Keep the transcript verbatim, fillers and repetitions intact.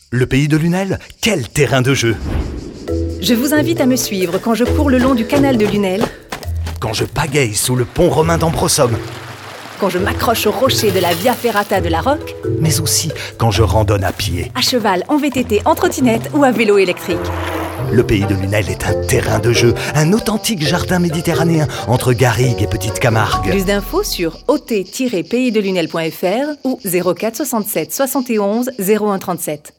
Le pays de Lunel, quel terrain de jeu! Je vous invite à me suivre quand je cours le long du canal de Lunel, Quand je pagaille sous le pont romain d'Ambrosum, quand je m'accroche au rocher de la Via Ferrata de la Roque, mais aussi quand je randonne à pied. à cheval, en V T T, en trottinette ou à vélo électrique. Le pays de Lunel est un terrain de jeu, un authentique jardin méditerranéen entre Garrigues et Petite Camargue. Plus d'infos sur o t tiret pays de lunel point f r ou zéro quatre soixante-sept soixante et onze zéro un trente-sept.